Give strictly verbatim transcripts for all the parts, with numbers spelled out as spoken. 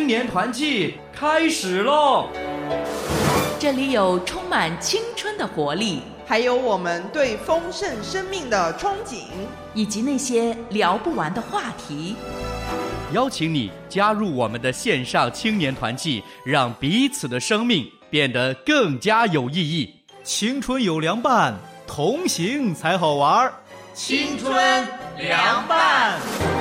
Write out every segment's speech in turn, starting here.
青年团契开始喽！ 这里有充满青春的活力， 还有我们对丰盛生命的憧憬， 以及那些聊不完的话题。 邀请你加入我们的线上青年团契，让彼此的生命变得更加有意义。 青春有凉拌，同行才好玩。 青春凉拌。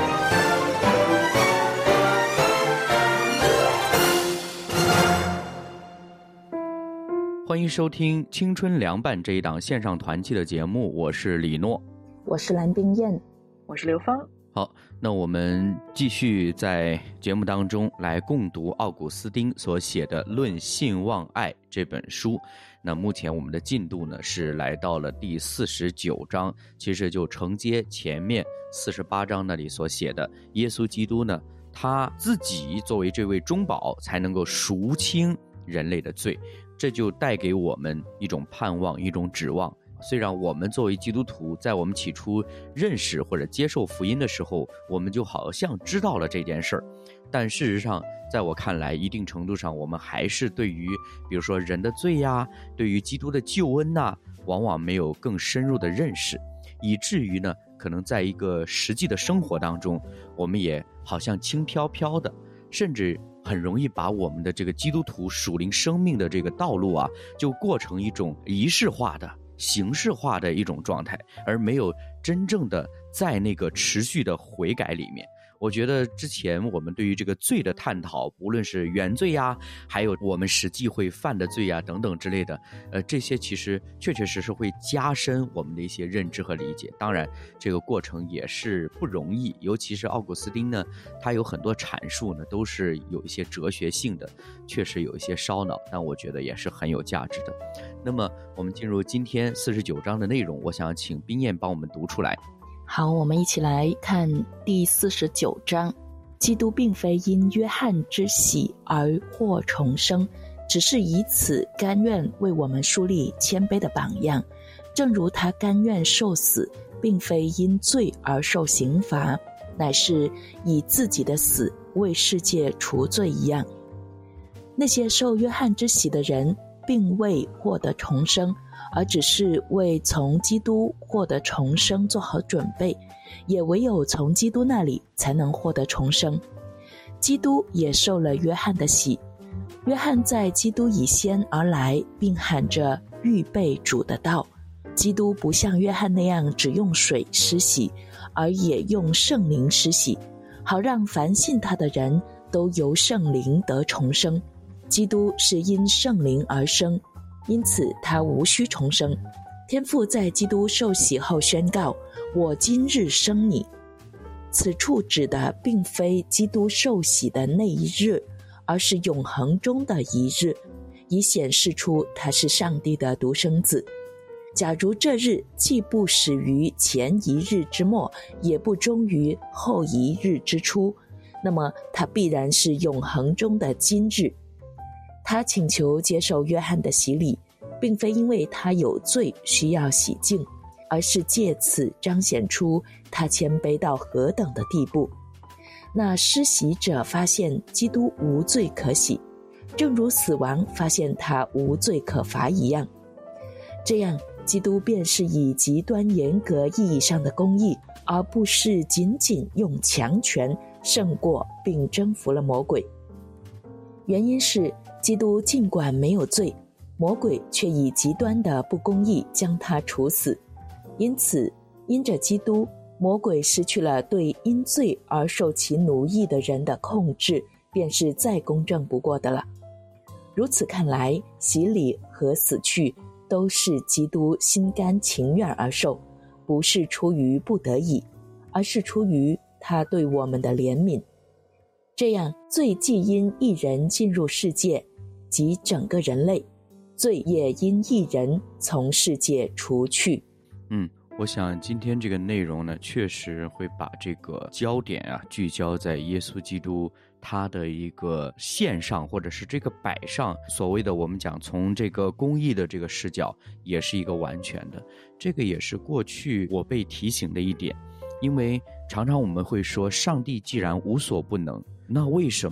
欢迎收听青春凉拌这一档线上团契的节目，我是李诺， 我是蓝冰燕， 我是刘芳。 好，那我们继续在节目当中来共读奥古斯丁所写的《论信望爱》这本书。那目前我们的进度呢是来到了第四十九章，其实就承接前面四十八章那里所写的，耶稣基督呢他自己作为这位中保才能够赎清人类的罪，这就带给我们一种盼望，一种指望。虽然我们作为基督徒，在我们起初认识或者接受福音的时候，我们就好像知道了这件事儿，但事实上在我看来，一定程度上我们还是对于比如说人的罪呀，对于基督的救恩呐，往往没有更深入的认识，以至于呢可能在一个实际的生活当中，我们也好像轻飘飘的，甚至很容易把我们的这个基督徒属灵生命的这个道路啊，就过成一种仪式化的形式化的一种状态，而没有真正的在那个持续的悔改里面。我觉得之前我们对于这个罪的探讨，无论是原罪呀，还有我们实际会犯的罪呀等等之类的，呃，这些其实确确实实会加深我们的一些认知和理解。当然这个过程也是不容易，尤其是奥古斯丁呢，他有很多阐述呢都是有一些哲学性的，确实有一些烧脑，但我觉得也是很有价值的。那么我们进入今天四十九章的内容，我想请冰燕帮我们读出来。 好，我们一起来看第四十九章。基督并非因约翰之喜而获重生，只是以此甘愿为我们树立谦卑的榜样，正如他甘愿受死，并非因罪而受刑罚，乃是以自己的死为世界除罪一样。那些受约翰之喜的人并未获得重生，而只是为从基督获得重生做好准备，也唯有从基督那里才能获得重生。基督也受了约翰的洗，约翰在基督以先而来，并喊着预备主的道。基督不像约翰那样只用水施洗，而也用圣灵施洗，好让凡信他的人都由圣灵得重生。基督是因圣灵而生，因此他无需重生。天父在基督受洗后宣告，我今日生你。此处指的并非基督受洗的那一日，而是永恒中的一日，以显示出他是上帝的独生子。假如这日既不始于前一日之末，也不终于后一日之初，那么他必然是永恒中的今日。他请求接受约翰的洗礼，并非因为他有罪需要洗净，而是借此彰显出他谦卑到何等的地步。那施洗者发现基督无罪可洗，正如死亡发现他无罪可罚一样。这样基督便是以极端严格意义上的公义，而不是仅仅用强权胜过并征服了魔鬼。原因是基督尽管没有罪，魔鬼却以极端的不公义将他处死。因此因着基督，魔鬼失去了对因罪而受其奴役的人的控制，便是再公正不过的了。如此看来，洗礼和死去都是基督心甘情愿而受，不是出于不得已，而是出于他对我们的怜悯。这样罪既因一人进入世界，即整个人类，罪也因一人从世界除去。 嗯，我想今天这个内容呢，确实会把这个焦点啊聚焦在耶稣基督他的一个线上，或者是这个摆上，所谓的我们讲从这个公义的这个视角，也是一个完全的。这个也是过去我被提醒的一点，因为常常我们会说，上帝既然无所不能，那为什么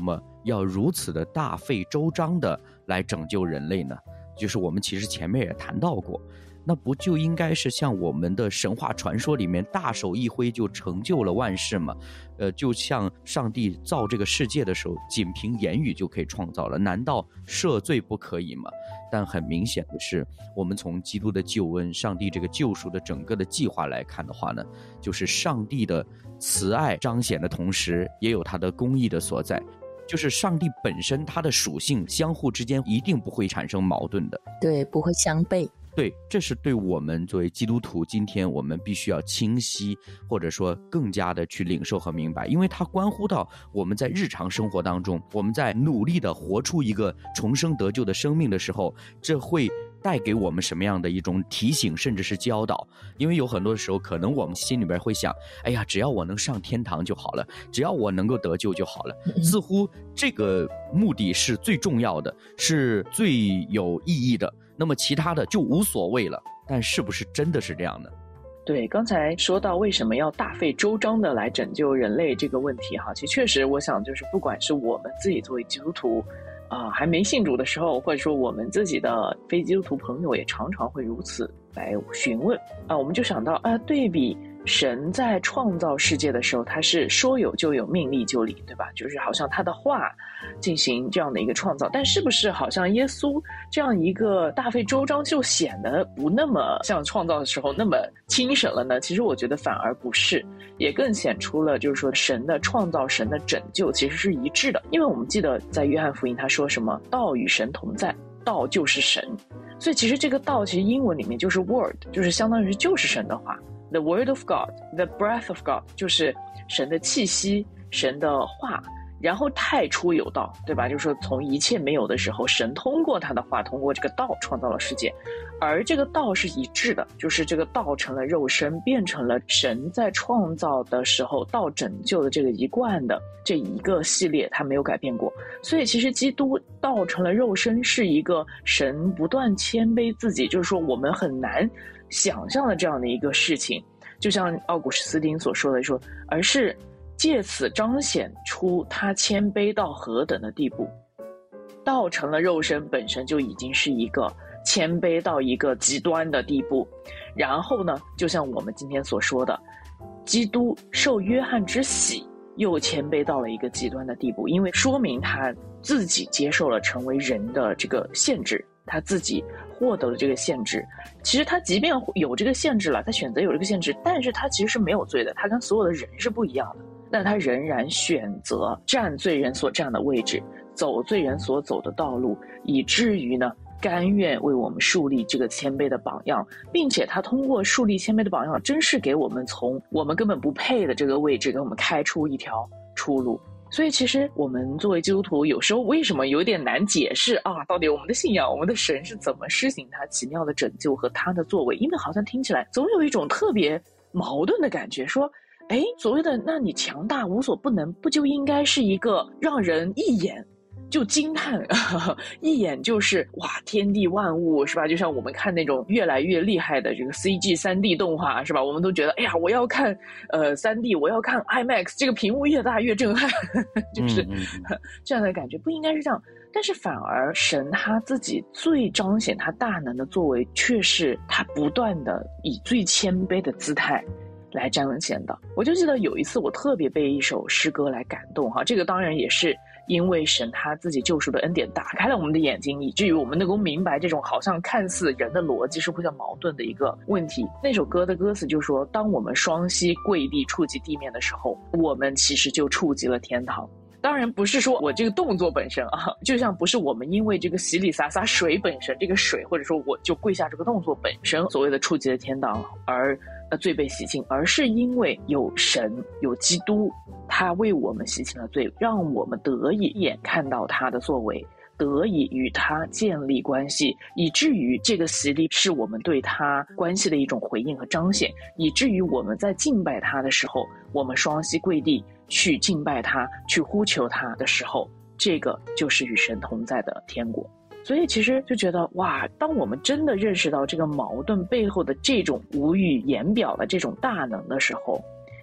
要如此的大费周章的来拯救人类呢？就是我们其实前面也谈到过，那不就应该是像我们的神话传说里面大手一挥就成就了万事吗？呃，就像上帝造这个世界的时候，仅凭言语就可以创造了，难道赦罪不可以吗？但很明显的是，我们从基督的救恩，上帝这个救赎的整个的计划来看的话呢，就是上帝的慈爱彰显的同时，也有他的公义的所在。就是上帝本身它的属性相互之间一定不会产生矛盾的， 对，不会相悖。 对，这是对我们作为基督徒今天我们必须要清晰，或者说更加的去领受和明白，因为它关乎到我们在日常生活当中，我们在努力的活出一个重生得救的生命的时候，这会带给我们什么样的一种提醒甚至是教导。因为有很多时候可能我们心里边会想，哎呀，只要我能上天堂就好了，只要我能够得救就好了，似乎这个目的是最重要的，是最有意义的，那么其他的就无所谓了。但是不是真的是这样呢？ 对，刚才说到为什么要大费周章的来拯救人类这个问题哈，其实确实我想就是不管是我们自己作为基督徒啊、呃，还没信主的时候，或者说我们自己的非基督徒朋友也常常会如此来询问啊、呃，我们就想到啊、呃，对比神在创造世界的时候，他是说有就有，命立就立，对吧？就是好像他的话进行这样的一个创造，但是不是好像耶稣这样一个大费周章就显得不那么像创造的时候那么轻省了呢？其实我觉得反而不是，也更显出了就是说神的创造、神的拯救其实是一致的。因为我们记得在约翰福音他说什么，道与神同在，道就是神，所以其实这个道其实英文里面就是 word， 就是相当于就是神的话。The word of God, the breath of God， 就是神的气息，神的话，然后太初有道，对吧？就是说从一切没有的时候，神通过他的话，通过这个道创造了世界，而这个道是一致的，就是这个道成了肉身，变成了神在创造的时候道拯救的这个一贯的这一个系列，它没有改变过。所以其实基督道成了肉身是一个神不断谦卑自己，就是说我们很难想象的这样的一个事情，就像奥古斯丁所说的说，而是借此彰显出他谦卑到何等的地步。道成了肉身本身就已经是一个谦卑到一个极端的地步，然后呢，就像我们今天所说的，基督受约翰之洗又谦卑到了一个极端的地步，因为说明他自己接受了成为人的这个限制，他自己获得了这个限制。其实他即便有这个限制了，他选择有这个限制，但是他其实是没有罪的，他跟所有的人是不一样的，但他仍然选择站罪人所站的位置，走罪人所走的道路，以至于呢甘愿为我们树立这个谦卑的榜样，并且他通过树立谦卑的榜样，真是给我们从我们根本不配的这个位置给我们开出一条出路。所以其实我们作为基督徒有时候为什么有点难解释啊，到底我们的信仰，我们的神是怎么施行他奇妙的拯救和他的作为，因为好像听起来总有一种特别矛盾的感觉，说诶，所谓的那你强大无所不能，不就应该是一个让人一眼就惊叹呵呵一眼就是哇天地万物，是吧？就像我们看那种越来越厉害的这个 C G 三 D 动画，是吧？我们都觉得哎呀我要看呃 三 D， 我要看 IMAX， 这个屏幕越大越震撼就是嗯嗯这样的感觉，不应该是这样。但是反而神他自己最彰显他大能的作为，却是他不断的以最谦卑的姿态来彰显的。我就记得有一次我特别被一首诗歌来感动哈，这个当然也是因为神他自己救赎的恩典打开了我们的眼睛，以至于我们能够明白这种好像看似人的逻辑是互相矛盾的一个问题。那首歌的歌词就说，当我们双膝跪地触及地面的时候，我们其实就触及了天堂。当然不是说我这个动作本身啊，就像不是我们因为这个洗里洒洒水本身，这个水或者说我就跪下这个动作本身所谓的触及了天堂而呃罪被洗净，而是因为有神有基督，他为我们洗净了罪，让我们得以一眼看到他的作为，得以与他建立关系，以至于这个洗礼是我们对他关系的一种回应和彰显，以至于我们在敬拜他的时候，我们双膝跪地去敬拜他，去呼求他的时候，这个就是与神同在的天国。所以其实就觉得哇，当我们真的认识到这个矛盾背后的这种无语言表的这种大能的时候，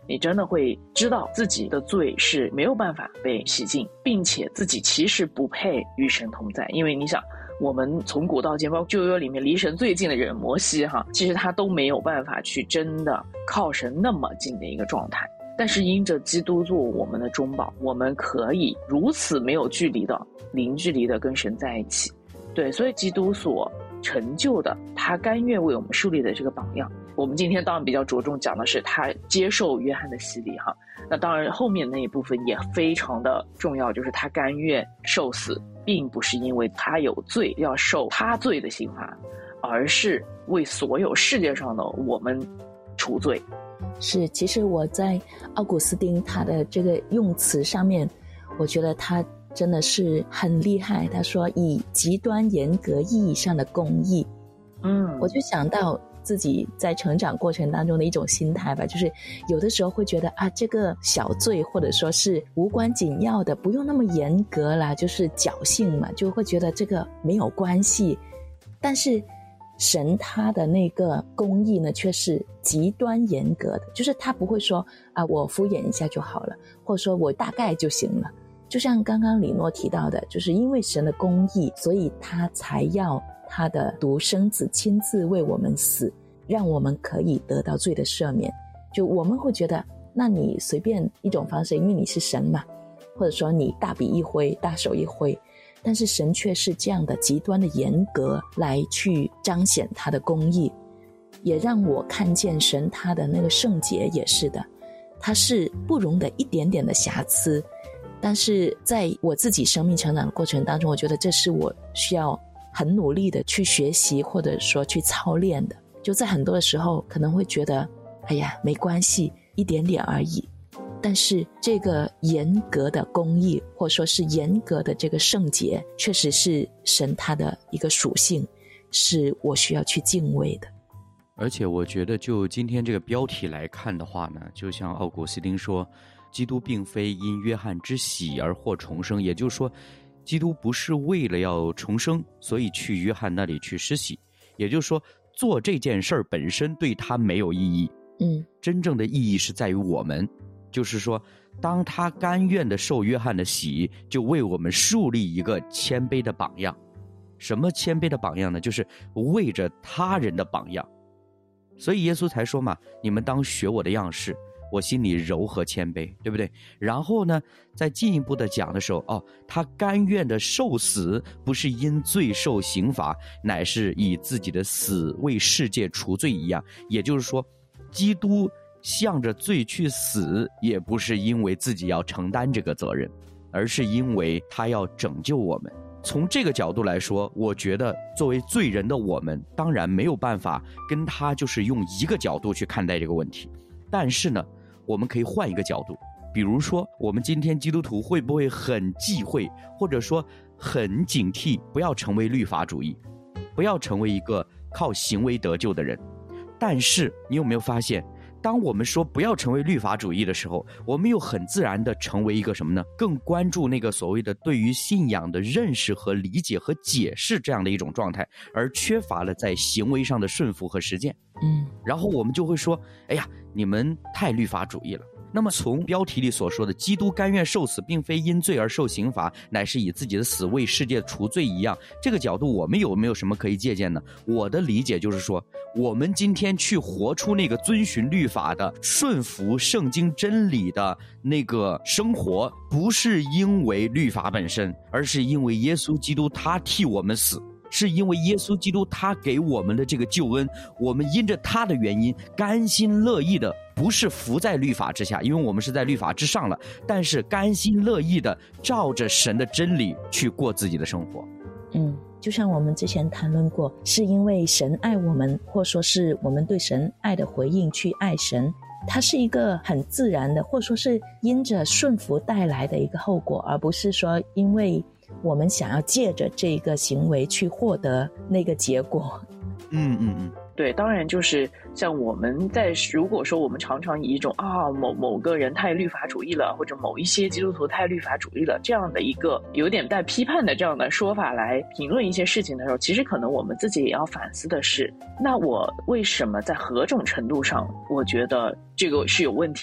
你真的会知道自己的罪是没有办法被洗净，并且自己其实不配与神同在。因为你想，我们从古到今，包括旧约里面离神最近的人摩西哈，其实他都没有办法去真的靠神那么近的一个状态。但是因着基督做我们的中保，我们可以如此没有距离的零距离的跟神在一起。对，所以基督所成就的，他甘愿为我们树立的这个榜样。我们今天当然比较着重讲的是他接受约翰的洗礼哈，那当然后面那一部分也非常的重要，就是他甘愿受死，并不是因为他有罪要受他罪的刑罚，而是为所有世界上的我们除罪。 是，其实我在奥古斯丁他的这个用词上面，我觉得他真的是很厉害。他说以极端严格意义上的公义，嗯，我就想到自己在成长过程当中的一种心态吧，就是有的时候会觉得啊，这个小罪或者说是无关紧要的，不用那么严格啦，就是侥幸嘛，就会觉得这个没有关系。但是神他的那个公义呢，却是极端严格的，就是他不会说啊，我敷衍一下就好了，或者说我大概就行了。就像刚刚李诺提到的，就是因为神的公义，所以他才要他的独生子亲自为我们死，让我们可以得到罪的赦免。就我们会觉得，那你随便一种方式，因为你是神嘛，或者说你大笔一挥，大手一挥，但是神却是这样的极端的严格来去彰显他的公义，也让我看见神他的那个圣洁也是的，他是不容得一点点的瑕疵。但是在我自己生命成长的过程当中，我觉得这是我需要很努力的去学习，或者说去操练的。就在很多的时候可能会觉得哎呀没关系，一点点而已，但是这个严格的公义，或者说是严格的这个圣洁，确实是神他的一个属性，是我需要去敬畏的。 而且我觉得就今天这个标题来看的话呢，就像奥古斯丁说，基督并非因约翰之洗而获重生，也就是说基督不是为了要重生所以去约翰那里去施洗，也就是说做这件事儿本身对他没有意义。 嗯， 真正的意义是在于我们，就是说当他甘愿的受约翰的洗，就为我们树立一个谦卑的榜样。什么谦卑的榜样呢？就是为着他人的榜样。所以耶稣才说嘛，你们当学我的样式，我心里柔和谦卑，对不对？然后呢，再进一步的讲的时候，哦，他甘愿的受死，不是因罪受刑罚，乃是以自己的死为世界除罪一样。也就是说，基督向着罪去死，也不是因为自己要承担这个责任，而是因为他要拯救我们。从这个角度来说，我觉得作为罪人的我们，当然没有办法跟他就是用一个角度去看待这个问题。但是呢，我们可以换一个角度，比如说我们今天基督徒会不会很忌讳，或者说很警惕，不要成为律法主义，不要成为一个靠行为得救的人。但是你有没有发现，当我们说不要成为律法主义的时候，我们又很自然的成为一个什么呢？更关注那个所谓的对于信仰的认识和理解和解释这样的一种状态，而缺乏了在行为上的顺服和实践。 嗯， 然后我们就会说，哎呀，你们太律法主义了。那么从标题里所说的基督甘愿受死，并非因罪而受刑罚，乃是以自己的死为世界除罪一样，这个角度我们有没有什么可以借鉴呢？我的理解就是说，我们今天去活出那个遵循律法的、顺服圣经真理的那个生活，不是因为律法本身，而是因为耶稣基督他替我们死，是因为耶稣基督他给我们的这个救恩，我们因着他的原因甘心乐意的，不是服在律法之下，因为我们是在律法之上了，但是甘心乐意的照着神的真理去过自己的生活。 嗯，就像我们之前谈论过，是因为神爱我们，或说是我们对神爱的回应去爱神，它是一个很自然的，或者说是因着顺服带来的一个后果，而不是说因为我们想要借着这个行为去获得那个结果。 嗯嗯嗯， 对，当然就是像我们在如果说我们常常以一种啊某某个人太律法主义了，或者某一些基督徒太律法主义了这样的一个有点带批判的这样的说法来评论一些事情的时候，其实可能我们自己也要反思的是，那我为什么在何种程度上我觉得这个是有问题的？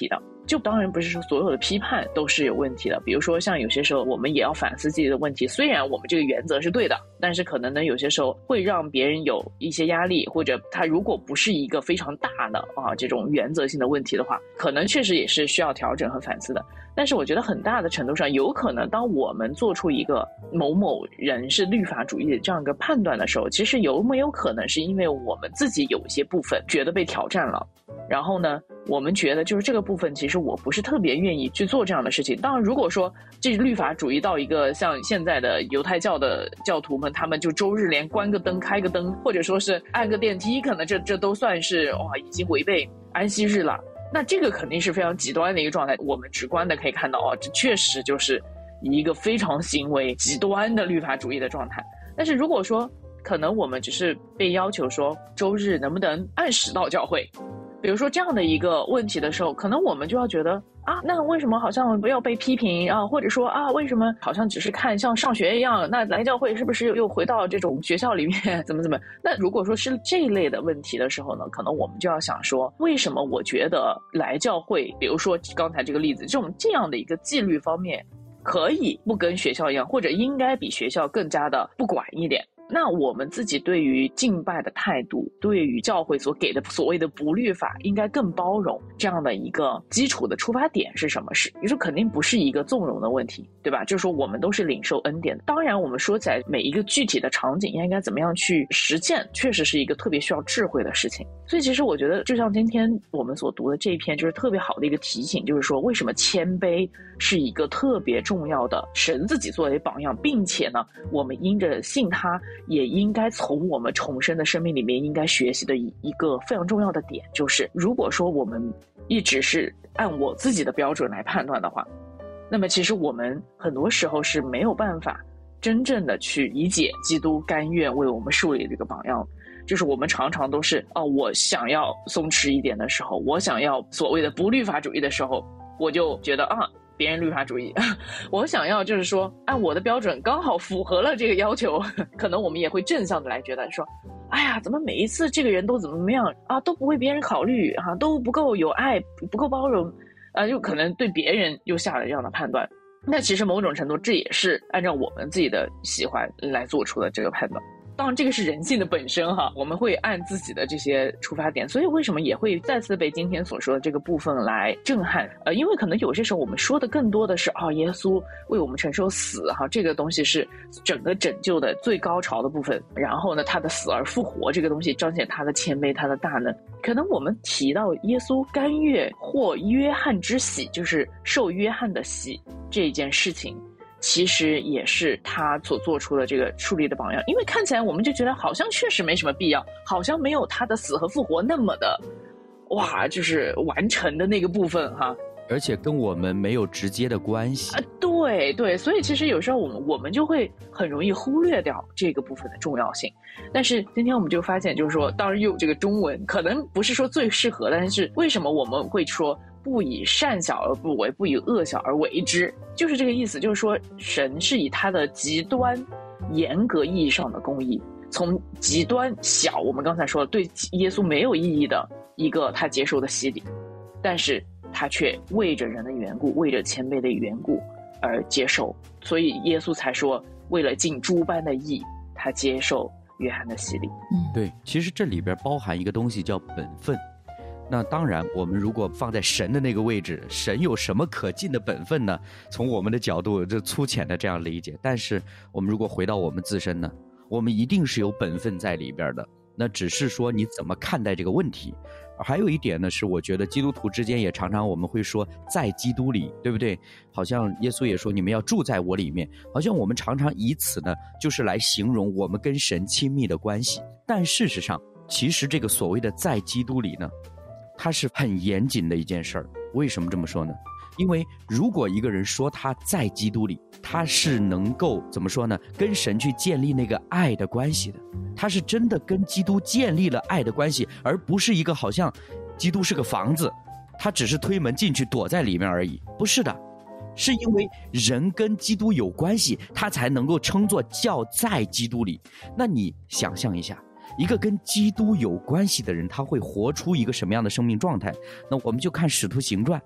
就当然不是说所有的批判都是有问题的，比如说像有些时候我们也要反思自己的问题，虽然我们这个原则是对的，但是可能呢有些时候会让别人有一些压力，或者他如果不是一个非常大的啊这种原则性的问题的话，可能确实也是需要调整和反思的。但是我觉得很大的程度上，有可能当我们做出一个某某人是律法主义的这样一个判断的时候，其实有没有可能是因为我们自己有一些部分觉得被挑战了，然后呢我们觉得就是这个部分其实我不是特别愿意去做这样的事情。当然如果说这律法主义到一个像现在的犹太教的教徒们，他们就周日连关个灯开个灯，或者说是按个电梯，可能这这都算是哇已经违背安息日了，那这个肯定是非常极端的一个状态。我们直观的可以看到哦，这确实就是一个非常行为极端的律法主义的状态。但是如果说可能我们只是被要求说周日能不能按时到教会，比如说这样的一个问题的时候，可能我们就要觉得啊，那为什么好像不要被批评啊？或者说啊，为什么好像只是看像上学一样？那来教会是不是又回到这种学校里面怎么怎么？那如果说是这一类的问题的时候呢，可能我们就要想说，为什么我觉得来教会，比如说刚才这个例子，这种这样的一个纪律方面，可以不跟学校一样，或者应该比学校更加的不管一点。那我们自己对于敬拜的态度，对于教会所给的所谓的不律法应该更包容，这样的一个基础的出发点是什么？是你说肯定不是一个纵容的问题，对吧？就是说我们都是领受恩典的。当然我们说起来每一个具体的场景应该怎么样去实践，确实是一个特别需要智慧的事情。所以其实我觉得就像今天我们所读的这一篇就是特别好的一个提醒，就是说为什么谦卑是一个特别重要的神自己作为榜样，并且呢我们因着信他也应该从我们重生的生命里面应该学习的一个非常重要的点，就是如果说我们一直是按我自己的标准来判断的话，那么其实我们很多时候是没有办法真正的去理解基督甘愿为我们树立这个榜样。就是我们常常都是哦，我想要松弛一点的时候，我想要所谓的不律法主义的时候，我就觉得啊别人律法主义我想要就是说按我的标准刚好符合了这个要求，可能我们也会正向的来觉得说，哎呀怎么每一次这个人都怎么怎么样啊，都不为别人考虑啊，都不够有爱，不够包容啊，就可能对别人又下了这样的判断。那其实某种程度这也是按照我们自己的喜欢来做出的这个判断。当然这个是人性的本身哈，我们会按自己的这些出发点，所以为什么也会再次被今天所说的这个部分来震撼？呃，因为可能有些时候我们说的更多的是啊、哦，耶稣为我们承受死哈，这个东西是整个拯救的最高潮的部分。然后呢，他的死而复活这个东西彰显他的谦卑，他的大能。可能我们提到耶稣甘愿获约翰之喜，就是受约翰的喜这一件事情，其实也是他所做出的这个树立的榜样。因为看起来我们就觉得好像确实没什么必要，好像没有他的死和复活那么的哇就是完成的那个部分哈， 而且跟我们没有直接的关系啊。对对，所以其实有时候我们我们就会很容易忽略掉这个部分的重要性。但是今天我们就发现，就是说当然用这个中文可能不是说最适合，但是为什么我们会说不以善小而不为，不以恶小而为之，就是这个意思。就是说神是以他的极端严格意义上的公义，从极端小，我们刚才说了对耶稣没有意义的一个他接受的洗礼，但是他却为着人的缘故，为着谦卑的缘故而接受，所以耶稣才说为了尽诸般的义，他接受约翰的洗礼。 嗯，对，其实这里边包含一个东西叫本分。那当然我们如果放在神的那个位置，神有什么可尽的本分呢？从我们的角度这粗浅的这样理解，但是我们如果回到我们自身呢，我们一定是有本分在里边的，那只是说你怎么看待这个问题。还有一点呢，是我觉得基督徒之间也常常我们会说在基督里，对不对？好像耶稣也说你们要住在我里面，好像我们常常以此呢就是来形容我们跟神亲密的关系。但事实上其实这个所谓的在基督里呢，它是很严谨的一件事儿。为什么这么说呢？因为如果一个人说他在基督里，他是能够怎么说呢，跟神去建立那个爱的关系的，他是真的跟基督建立了爱的关系，而不是一个好像基督是个房子，他只是推门进去躲在里面而已。不是的，是因为人跟基督有关系，他才能够称作叫在基督里。那你想象一下，一个跟基督有关系的人，他会活出一个什么样的生命状态？那我们就看使徒行传，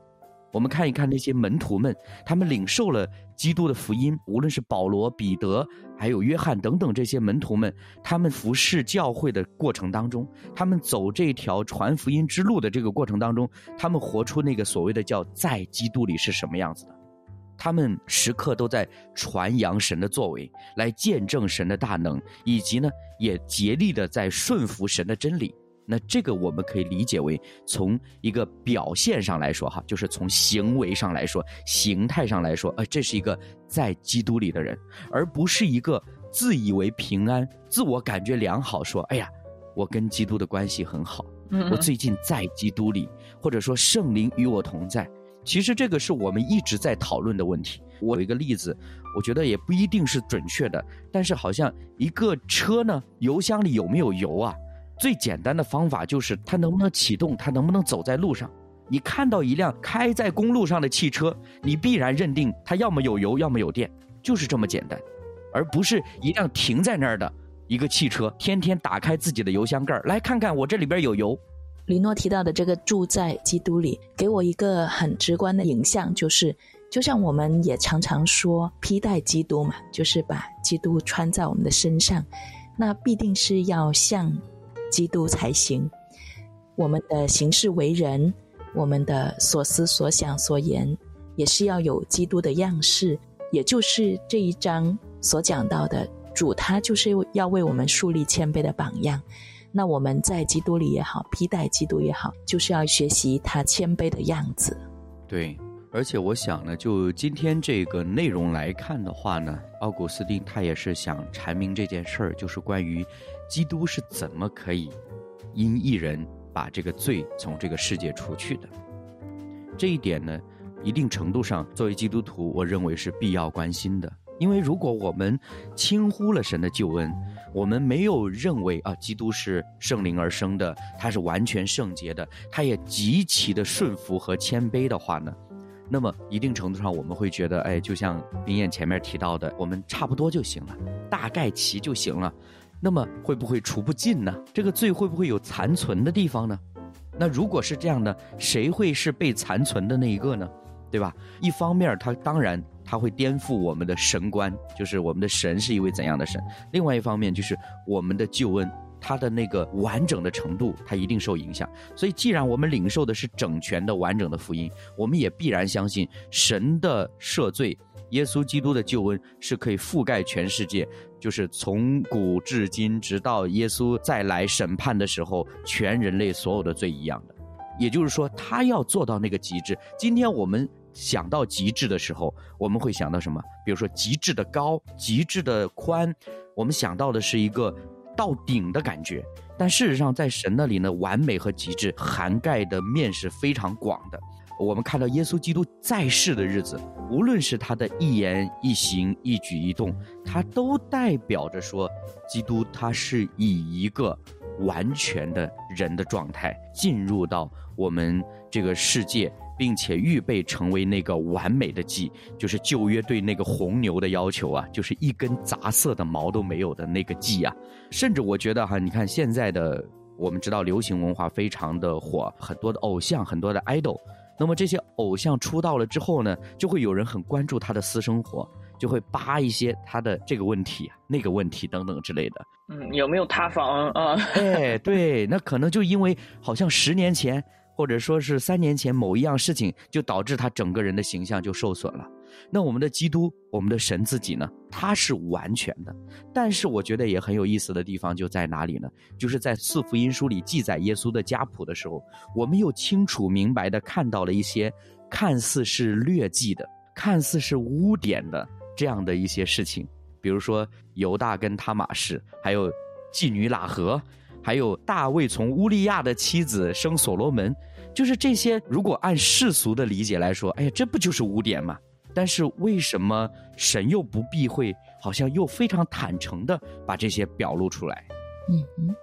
我们看一看那些门徒们，他们领受了基督的福音，无论是保罗、彼得还有约翰等等这些门徒们，他们服侍教会的过程当中，他们走这条传福音之路的这个过程当中，他们活出那个所谓的叫在基督里是什么样子的。他们时刻都在传扬神的作为，来见证神的大能，以及呢也竭力的在顺服神的真理。那这个我们可以理解为从一个表现上来说哈，就是从行为上来说，形态上来说，呃，这是一个在基督里的人，而不是一个自以为平安、自我感觉良好，说哎呀，我跟基督的关系很好，我最近在基督里，或者说圣灵与我同在。其实这个是我们一直在讨论的问题。我有一个例子，我觉得也不一定是准确的，但是好像一个车呢，油箱里有没有油啊？最简单的方法就是它能不能启动，它能不能走在路上。你看到一辆开在公路上的汽车，你必然认定它要么有油要么有电，就是这么简单，而不是一辆停在那儿的一个汽车天天打开自己的油箱盖，来看看我这里边有油。 李诺提到的这个住在基督里，给我一个很直观的影像，就是就像我们也常常说披戴基督嘛，就是把基督穿在我们的身上，那必定是要像基督才行。我们的行事为人，我们的所思所想所言，也是要有基督的样式，也就是这一章所讲到的，主他就是要为我们树立谦卑的榜样。那我们在基督里也好，披戴基督也好，就是要学习他谦卑的样子。 对，而且我想呢，就今天这个内容来看的话呢，奥古斯丁他也是想阐明这件事儿，就是关于基督是怎么可以因一人把这个罪从这个世界除去的。这一点呢，一定程度上作为基督徒，我认为是必要关心的。因为如果我们轻忽了神的救恩，我们没有认为啊，基督是圣灵而生的，他是完全圣洁的，他也极其的顺服和谦卑的话呢，那么一定程度上我们会觉得，哎，就像冰燕前面提到的，我们差不多就行了，大概齐就行了。那么会不会除不尽呢？这个罪会不会有残存的地方呢？那如果是这样的，谁会是被残存的那一个呢？对吧？一方面他当然他会颠覆我们的神观，就是我们的神是一位怎样的神。另外一方面就是我们的救恩，它的那个完整的程度它一定受影响。所以既然我们领受的是整全的完整的福音，我们也必然相信神的赦罪，耶稣基督的救恩是可以覆盖全世界，就是从古至今直到耶稣再来审判的时候，全人类所有的罪一样的。也就是说他要做到那个极致。今天我们想到极致的时候，我们会想到什么？比如说极致的高，极致的宽，我们想到的是一个到顶的感觉。但事实上在神那里呢，完美和极致涵盖的面是非常广的。我们看到耶稣基督在世的日子，无论是他的一言一行一举一动，他都代表着说基督他是以一个完全的人的状态进入到我们这个世界，并且预备成为那个完美的祭，就是旧约对那个红牛的要求啊，就是一根杂色的毛都没有的那个祭啊。甚至我觉得哈，你看现在的我们知道流行文化非常的火，很多的偶像，很多的 idol， 那么这些偶像出道了之后呢，就会有人很关注他的私生活，就会扒一些他的这个问题那个问题等等之类的。 嗯，有没有塌房啊？ 哎，对，那可能就因为好像十年前或者说是三年前某一样事情，就导致他整个人的形象就受损了。那我们的基督，我们的神自己呢，他是完全的。但是我觉得也很有意思的地方就在哪里呢？就是在四福音书里记载耶稣的家谱的时候，我们又清楚明白的看到了一些看似是劣迹的，看似是污点的这样的一些事情。比如说犹大跟他玛氏，还有妓女喇合，还有大卫从乌利亚的妻子生所罗门，就是这些如果按世俗的理解来说，哎呀，这不就是污点吗？但是为什么神又不避讳，好像又非常坦诚的把这些表露出来？ 嗯嗯，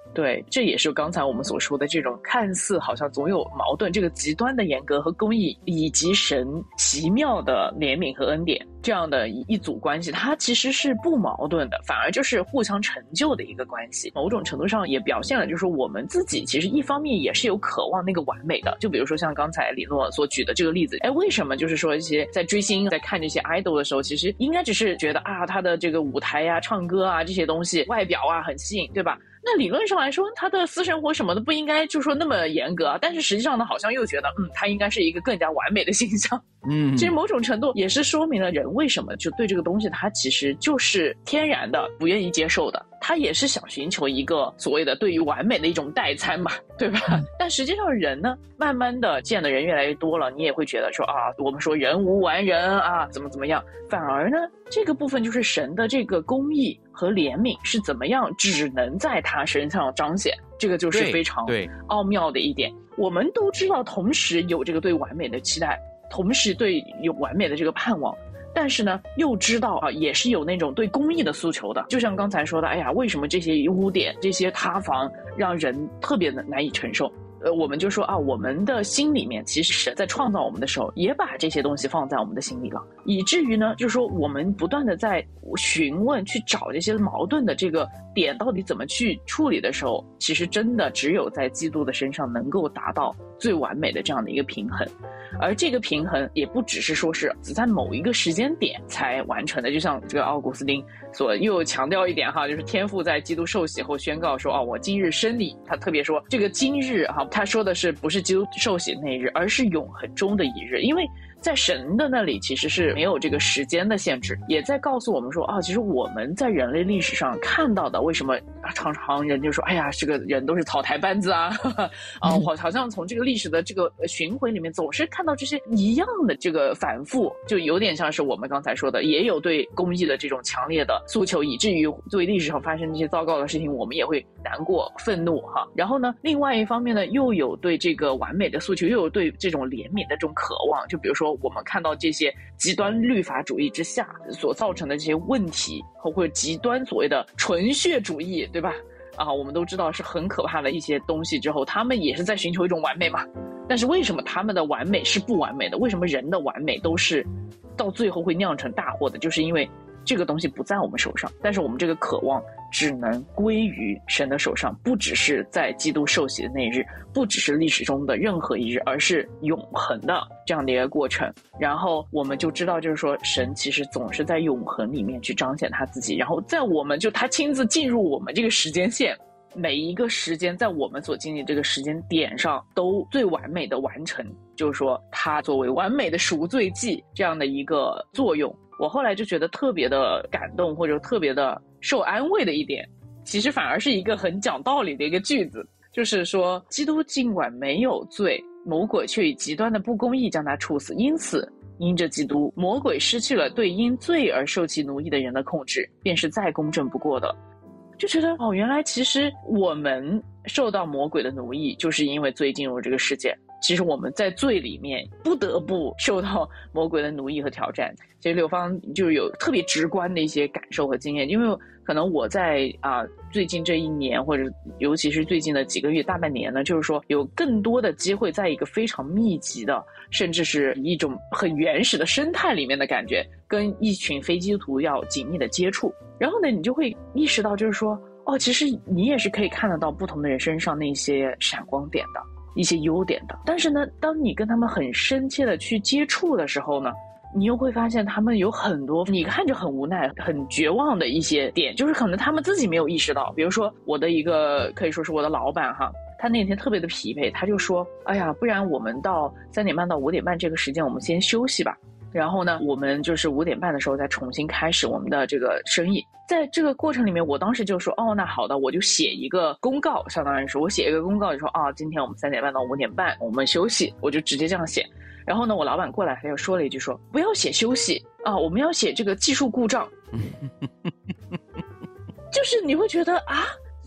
对，这也是刚才我们所说的这种看似好像总有矛盾，这个极端的严格和公义，以及神奇妙的怜悯和恩典这样的一组关系，它其实是不矛盾的，反而就是互相成就的一个关系。某种程度上也表现了就是我们自己其实一方面也是有渴望那个完美的，就比如说像刚才李诺所举的这个例子，哎，为什么就是说一些在追星在看这些 idol 的时候，其实应该只是觉得啊他的这个舞台呀、唱歌啊这些东西外表啊很吸引，对吧？那理论上来说他的私生活什么的不应该就说那么严格啊，但是实际上呢好像又觉得嗯他应该是一个更加完美的形象。嗯，其实某种程度也是说明了人为什么就对这个东西他其实就是天然的不愿意接受的，他也是想寻求一个所谓的对于完美的一种代餐嘛，对吧？嗯、但实际上人呢慢慢的见的人越来越多了，你也会觉得说啊我们说人无完人啊怎么怎么样，反而呢这个部分就是神的这个公义和怜悯是怎么样只能在他身上彰显，这个就是非常奥妙的一点。我们都知道同时有这个对完美的期待，同时对有完美的这个盼望，但是呢又知道啊也是有那种对公义的诉求的，就像刚才说的，哎呀为什么这些污点这些塌房让人特别的难以承受，呃，我们就说啊，我们的心里面其实神在创造我们的时候也把这些东西放在我们的心里了，以至于呢就是说我们不断的在询问去找这些矛盾的这个点到底怎么去处理的时候，其实真的只有在基督的身上能够达到最完美的这样的一个平衡。而这个平衡也不只是说是只在某一个时间点才完成的，就像这个奥古斯丁所又强调一点哈，就是天父在基督受洗后宣告说哦，我今日生你，他特别说这个今日哈，他说的是不是基督受洗那一日，而是永恒中的一日，因为在神的那里其实是没有这个时间的限制，也在告诉我们说啊，其实我们在人类历史上看到的，为什么常常人就说哎呀这个人都是草台班子啊啊，好好像从这个历史的这个巡回里面总是看到这些一样的这个反复，就有点像是我们刚才说的也有对公义的这种强烈的诉求，以至于对历史上发生这些糟糕的事情我们也会难过愤怒哈。然后呢另外一方面呢又有对这个完美的诉求，又有对这种怜悯的这种渴望，就比如说我们看到这些极端律法主义之下所造成的这些问题，或者极端所谓的纯血主义，对吧？啊，我们都知道是很可怕的一些东西之后，他们也是在寻求一种完美嘛。但是为什么他们的完美是不完美的？为什么人的完美都是到最后会酿成大祸的？就是因为这个东西不在我们手上，但是我们这个渴望只能归于神的手上，不只是在基督受洗的那一日，不只是历史中的任何一日，而是永恒的这样的一个过程。然后我们就知道就是说神其实总是在永恒里面去彰显他自己，然后在我们就他亲自进入我们这个时间线，每一个时间在我们所经历这个时间点上都最完美的完成，就是说他作为完美的赎罪祭这样的一个作用。我后来就觉得特别的感动，或者特别的受安慰的一点，其实反而是一个很讲道理的一个句子，就是说基督尽管没有罪，魔鬼却以极端的不公义将他处死，因此因着基督，魔鬼失去了对因罪而受其奴役的人的控制，便是再公正不过的。就觉得哦，原来其实我们受到魔鬼的奴役就是因为罪进入这个世界，其实我们在罪里面不得不受到魔鬼的奴役和挑战。其实刘芳就有特别直观的一些感受和经验，因为可能我在啊、呃、最近这一年，或者尤其是最近的几个月大半年呢，就是说有更多的机会在一个非常密集的，甚至是一种很原始的生态里面的感觉，跟一群非基督徒要紧密的接触。然后呢你就会意识到就是说哦，其实你也是可以看得到不同的人身上那些闪光点的一些优点的，但是呢当你跟他们很深切的去接触的时候呢，你又会发现他们有很多你看着很无奈很绝望的一些点，就是可能他们自己没有意识到。比如说我的一个可以说是我的老板哈，他那天特别的疲惫，他就说哎呀不然我们到三点半到五点半这个时间我们先休息吧，然后呢我们就是五点半的时候再重新开始我们的这个生意。在这个过程里面我当时就说哦那好的，我就写一个公告，相当于是我写一个公告就说啊今天我们三点半到五点半我们休息，我就直接这样写。然后呢我老板过来他就说了一句说不要写休息啊，我们要写这个技术故障就是你会觉得啊，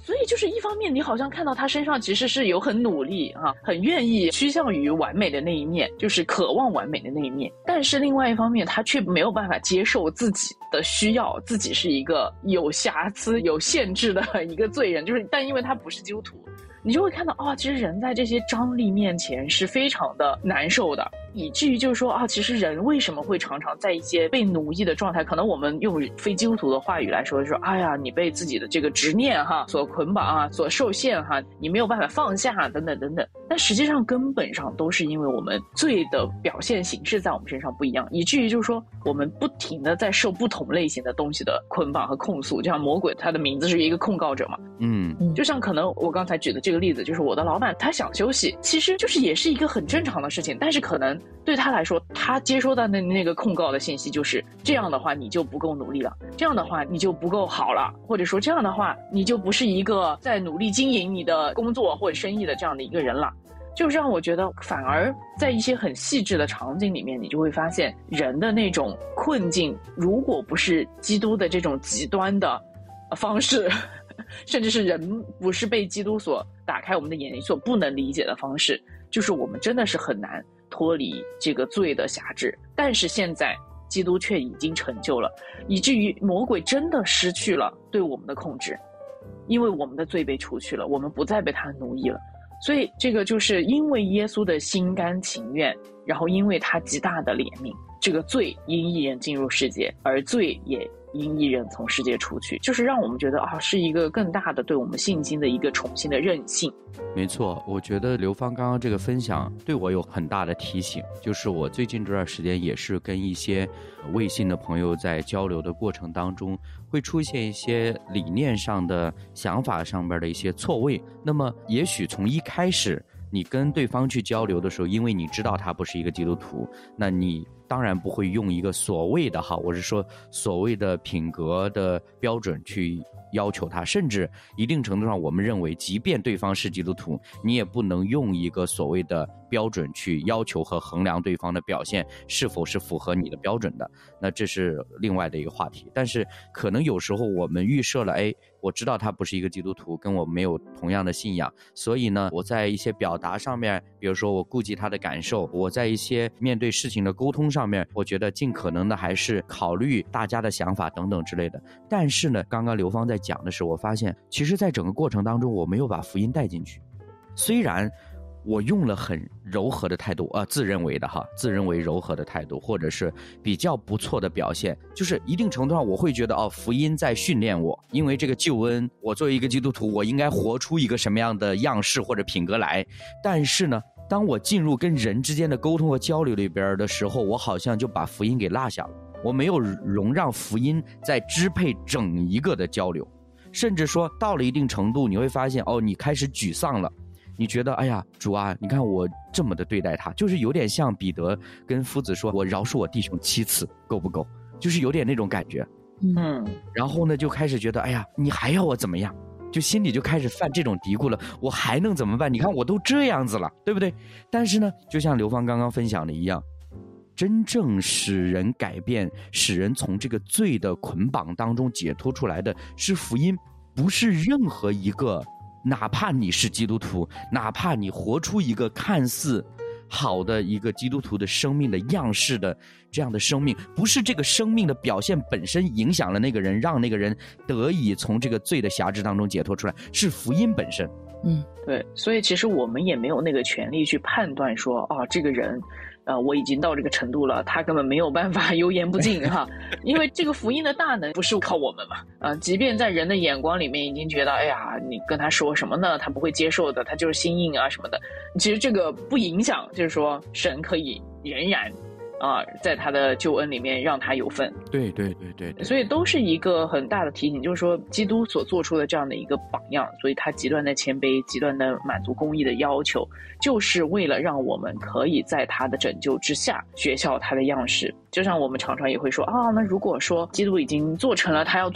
所以就是一方面你好像看到他身上其实是有很努力哈、啊，很愿意趋向于完美的那一面，就是渴望完美的那一面，但是另外一方面他却没有办法接受自己的需要，自己是一个有瑕疵有限制的一个罪人，就是但因为他不是基督徒，你就会看到啊、哦，其实人在这些张力面前是非常的难受的，以至于就是说啊，其实人为什么会常常在一些被奴役的状态，可能我们用非基督徒的话语来说，说哎呀，你被自己的这个执念哈所捆绑啊，所受限哈，你没有办法放下等等等等。但实际上根本上都是因为我们罪的表现形式在我们身上不一样，以至于就是说我们不停的在受不同类型的东西的捆绑和控诉。就像魔鬼他的名字是一个控告者嘛， 嗯， 就像可能我刚才举的这个例子，就是我的老板他想休息，其实就是也是一个很正常的事情，但是可能对他来说，他接收到的那个控告的信息就是这样的话你就不够努力了，这样的话你就不够好了，或者说这样的话你就不是一个在努力经营你的工作或者生意的这样的一个人了。就是让我觉得反而在一些很细致的场景里面，你就会发现人的那种困境，如果不是基督的这种极端的方式，甚至是人不是被基督所打开我们的眼睛所不能理解的方式，就是我们真的是很难脱离这个罪的辖制。但是现在基督却已经成就了，以至于魔鬼真的失去了对我们的控制，因为我们的罪被除去了，我们不再被他奴役了。所以这个就是因为耶稣的心甘情愿，然后因为他极大的怜悯，这个罪因一人进入世界，而罪也因一人从世界出去，就是让我们觉得啊，是一个更大的对我们信心的一个重新的韧性。 没错，我觉得刘芳刚刚这个分享对我有很大的提醒，就是我最近这段时间也是跟一些微信的朋友在交流的过程当中，会出现一些理念上的想法上边的一些错位。那么也许从一开始你跟对方去交流的时候，因为你知道他不是一个基督徒，那你当然不会用一个所谓的哈，我是说所谓的品格的标准去要求他，甚至一定程度上我们认为即便对方是基督徒，你也不能用一个所谓的标准去要求和衡量对方的表现是否是符合你的标准的，那这是另外的一个话题。但是可能有时候我们预设了，哎，我知道他不是一个基督徒，跟我没有同样的信仰，所以呢我在一些表达上面，比如说我顾及他的感受，我在一些面对事情的沟通上面，我觉得尽可能的还是考虑大家的想法等等之类的。但是呢刚刚刘芳在讲的时候，我发现其实在整个过程当中我没有把福音带进去，虽然我用了很柔和的态度啊、呃，自认为的哈，自认为柔和的态度，或者是比较不错的表现，就是一定程度上我会觉得哦，福音在训练我，因为这个救恩，我作为一个基督徒，我应该活出一个什么样的样式或者品格来。但是呢，当我进入跟人之间的沟通和交流里边的时候，我好像就把福音给落下了，我没有容让福音在支配整一个的交流，甚至说到了一定程度，你会发现哦，你开始沮丧了。你觉得哎呀主啊，你看我这么的对待他，就是有点像彼得跟夫子说我饶恕我弟兄七次够不够，就是有点那种感觉。 嗯， 然后呢就开始觉得哎呀你还要我怎么样，就心里就开始犯这种嘀咕了，我还能怎么办，你看我都这样子了，对不对？但是呢就像刘芳刚刚分享的一样，真正使人改变，使人从这个罪的捆绑当中解脱出来的是福音，不是任何一个，哪怕你是基督徒，哪怕你活出一个看似好的一个基督徒的生命的样式的这样的生命，不是这个生命的表现本身影响了那个人，让那个人得以从这个罪的辖制当中解脱出来，是福音本身。 嗯，对，所以其实我们也没有那个权利去判断说啊，这个人呃，我已经到这个程度了，他根本没有办法油盐不进哈，因为这个福音的大能不是靠我们嘛，啊、呃，即便在人的眼光里面已经觉得，哎呀，你跟他说什么呢？他不会接受的，他就是心硬啊什么的。其实这个不影响，就是说神可以仍然啊、呃，在他的救恩里面让他有份。 对对对对对， 所以都是一个很大的提醒，就是说基督所做出的这样的一个榜样，所以他极端的谦卑，极端的满足公义的要求，就是为了让我们可以在他的拯救之下学效他的样式。就像我们常常也会说啊，那如果说基督已经做成了他要做的，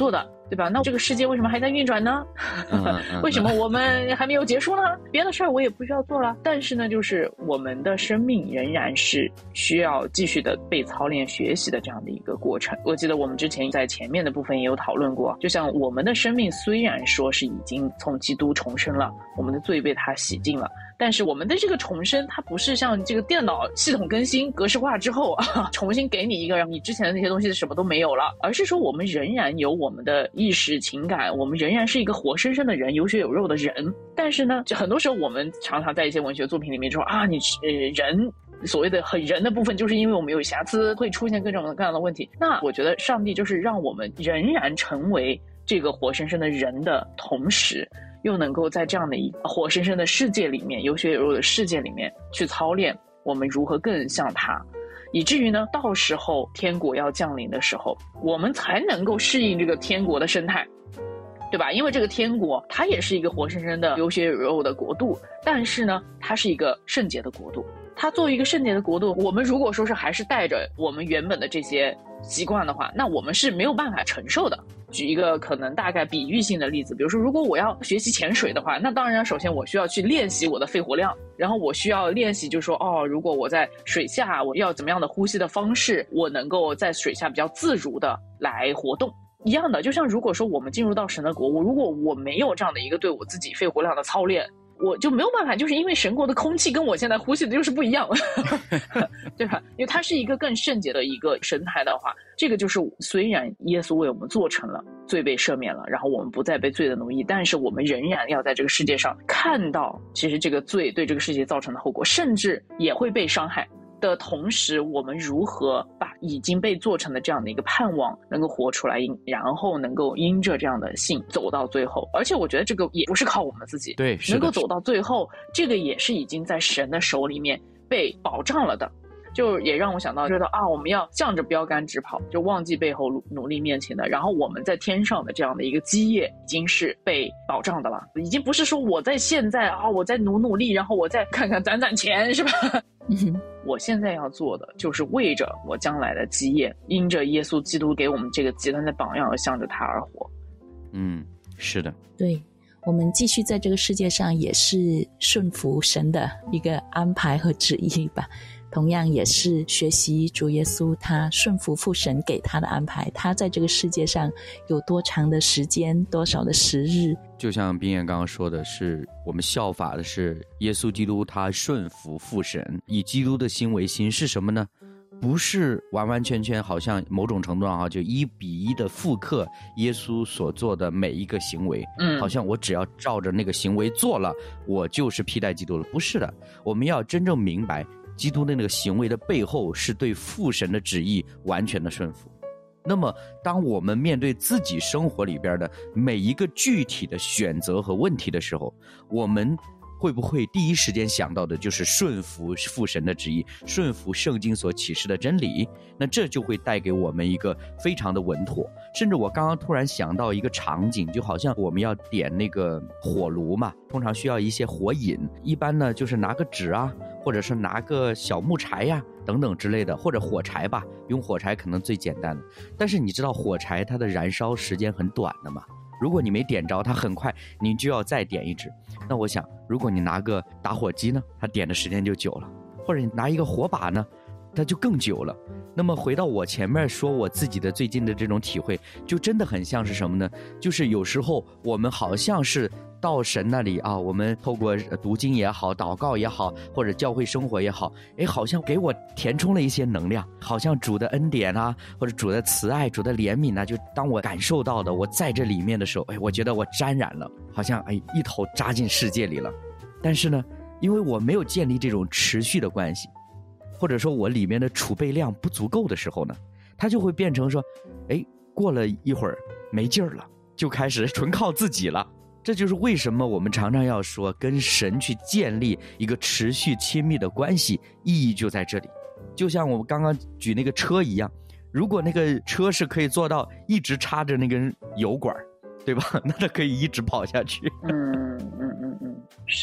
对吧？那这个世界为什么还在运转呢？ 嗯嗯、 为什么我们还没有结束呢？别的事儿我也不需要做了。但是呢，就是我们的生命仍然是需要继续的被操练学习的这样的一个过程。我记得我们之前在前面的部分也有讨论过，就像我们的生命虽然说是已经从基督重生了，我们的罪被他洗净了，但是我们的这个重生它不是像这个电脑系统更新格式化之后啊，重新给你一个让你之前的那些东西什么都没有了，而是说我们仍然有我们的意识情感，我们仍然是一个活生生的人，有血有肉的人。但是呢，就很多时候我们常常在一些文学作品里面说啊，你呃人所谓的很人的部分，就是因为我们有瑕疵，会出现各种各样的问题。那我觉得上帝就是让我们仍然成为这个活生生的人的同时，又能够在这样的一个活生生的世界里面，有血有肉的世界里面去操练我们如何更像他，以至于呢，到时候天国要降临的时候，我们才能够适应这个天国的生态，对吧？因为这个天国它也是一个活生生的有血有肉的国度，但是呢，它是一个圣洁的国度。它作为一个圣洁的国度，我们如果说是还是带着我们原本的这些习惯的话，那我们是没有办法承受的。举一个可能大概比喻性的例子，比如说如果我要学习潜水的话，那当然首先我需要去练习我的肺活量，然后我需要练习就是说哦，如果我在水下我要怎么样的呼吸的方式，我能够在水下比较自如的来活动。一样的，就像如果说我们进入到神的国，我如果我没有这样的一个对我自己肺活量的操练，我就没有办法，就是因为神国的空气跟我现在呼吸的就是不一样对吧？因为它是一个更圣洁的一个生态的话，这个就是虽然耶稣为我们做成了罪被赦免了，然后我们不再被罪的奴役，但是我们仍然要在这个世界上看到其实这个罪对这个世界造成的后果，甚至也会被伤害的同时，我们如何把已经被做成的这样的一个盼望能够活出来，然后能够因着这样的信走到最后。而且我觉得这个也不是靠我们自己， 对， 能够走到最后，这个也是已经在神的手里面被保障了的。就也让我想到觉得啊，我们要向着标杆直跑，就忘记背后努力面前的，然后我们在天上的这样的一个基业已经是被保障的了，已经不是说我在现在啊，我在努努力，然后我再看看攒攒钱，是吧？我现在要做的就是为着我将来的基业，因着耶稣基督给我们这个极端的榜样而向着他而活。 嗯，是的， 对，我们继续在这个世界上也是顺服神的一个安排和旨意吧，同样也是学习主耶稣他顺服父神给他的安排，他在这个世界上有多长的时间，多少的时日。 就像冰燕刚刚说的，是我们效法的是耶稣基督他顺服父神，以基督的心为心，是什么呢？不是完完全全好像某种程度上就一比一的复刻耶稣所做的每一个行为，嗯，好像我只要照着那个行为做了，我就是替代基督了。不是的，我们要真正明白基督的那个行为的背后是对父神的旨意完全的顺服。那么当我们面对自己生活里边的每一个具体的选择和问题的时候，我们会不会第一时间想到的就是顺服父神的旨意，顺服圣经所启示的真理？那这就会带给我们一个非常的稳妥。甚至我刚刚突然想到一个场景，就好像我们要点那个火炉嘛，通常需要一些火引，一般呢就是拿个纸啊，或者是拿个小木柴呀、啊、等等之类的，或者火柴吧，用火柴可能最简单的。但是你知道火柴它的燃烧时间很短的嘛，如果你没点着它，很快你就要再点一支。那我想如果你拿个打火机呢，它点的时间就久了，或者你拿一个火把呢，它就更久了。那么回到我前面说我自己的最近的这种体会，就真的很像是什么呢？就是有时候我们好像是到神那里啊，我们透过读经也好，祷告也好，或者教会生活也好，哎，好像给我填充了一些能量，好像主的恩典啊，或者主的慈爱、主的怜悯啊，就当我感受到的，我在这里面的时候，哎，我觉得我沾染了，好像哎一头扎进世界里了。但是呢，因为我没有建立这种持续的关系，或者说我里面的储备量不足够的时候呢，它就会变成说，哎，过了一会儿没劲儿了，就开始纯靠自己了。这就是为什么我们常常要说跟神去建立一个持续亲密的关系，意义就在这里。就像我们刚刚举那个车一样，如果那个车是可以做到一直插着那根油管，对吧？那它可以一直跑下去。 嗯嗯嗯嗯，是。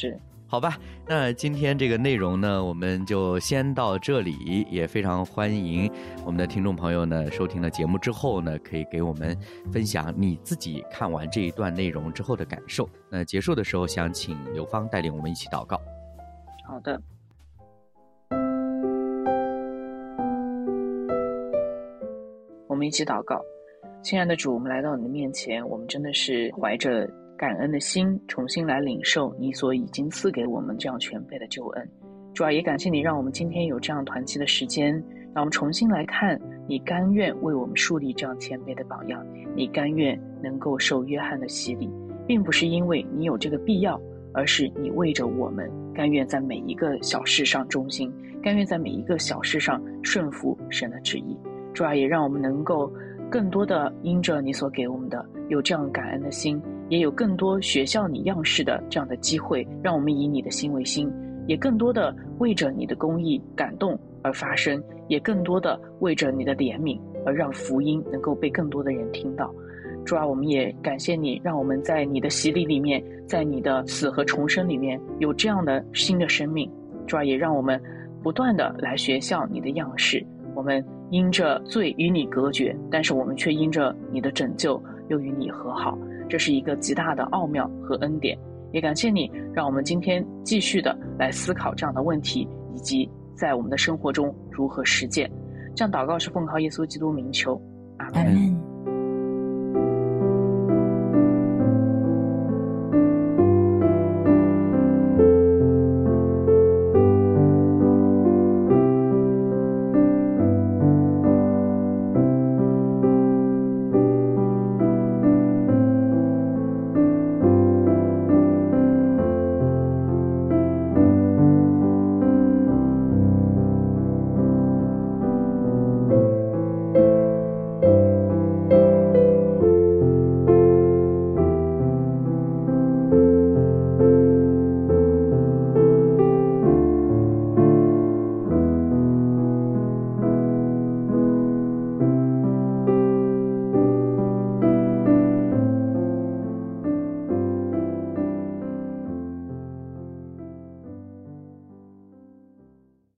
好吧，那今天这个内容呢，我们就先到这里，也非常欢迎我们的听众朋友呢，收听了节目之后呢，可以给我们分享你自己看完这一段内容之后的感受。那结束的时候，想请刘芳带领我们一起祷告。 好的。我们一起祷告。亲爱的主，我们来到你的面前，我们真的是怀着感恩的心，重新来领受你所已经赐给我们这样全备的救恩。主啊，也感谢你让我们今天有这样团契的时间，让我们重新来看你甘愿为我们树立这样谦卑的榜样，你甘愿能够受约翰的洗礼，并不是因为你有这个必要，而是你为着我们甘愿在每一个小事上忠心，甘愿在每一个小事上顺服神的旨意。主啊，也让我们能够更多的因着你所给我们的有这样感恩的心，也有更多学效你样式的这样的机会，让我们以你的心为心，也更多的为着你的公义感动而发生，也更多的为着你的怜悯而让福音能够被更多的人听到。主啊，我们也感谢你，让我们在你的洗礼里面，在你的死和重生里面有这样的新的生命。主啊，也让我们不断的来学效你的样式，我们因着罪与你隔绝，但是我们却因着你的拯救又与你和好，这是一个极大的奥妙和恩典。也感谢你让我们今天继续的来思考这样的问题，以及在我们的生活中如何实践。这样祷告是奉靠耶稣基督名求，阿们。